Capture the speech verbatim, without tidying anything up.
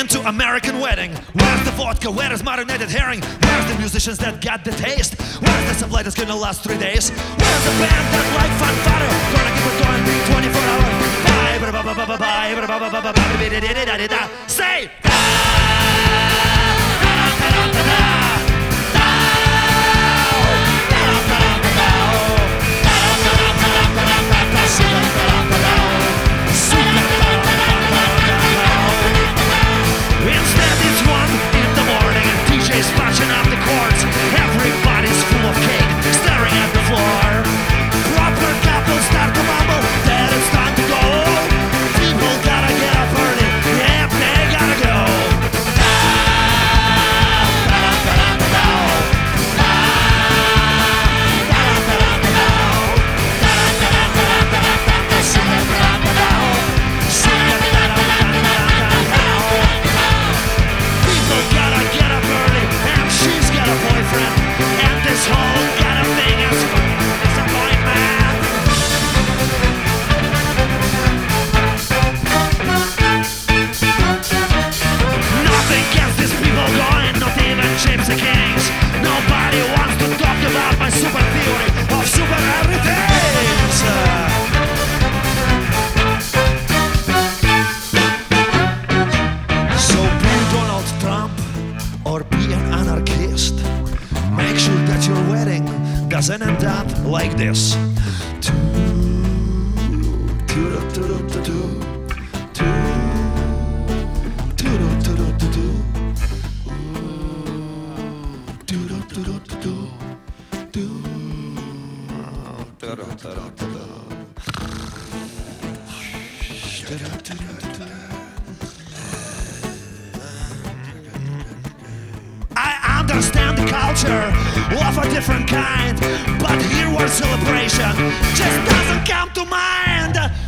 been to American wedding. Where's the vodka? Where is marinated herring? Where's the musicians that got the taste? Where's the supply that's gonna last three days? Where's the band that like fanfare? Gonna keep it going twenty-four hours. Bye, bye, bye, bye, bye, bye, bye, bye, bye, bye, bye, say. Instead it's one in the morning and D J's patching up the chords. Everybody's full of cake, staring at the floor. Proper couples start to mumble that it's time to go. People gotta get up early, yeah, they gotta go. This whole kind of thing is disappointment. Nothing gets these people going, not even Gypsy Kings. Nobody wants to talk about my super theory of super everythings. So be Donald Trump or be an anarchist. Make sure that your wedding doesn't end up like this. I understand the culture of a different kind, but here word celebration just doesn't come to mind.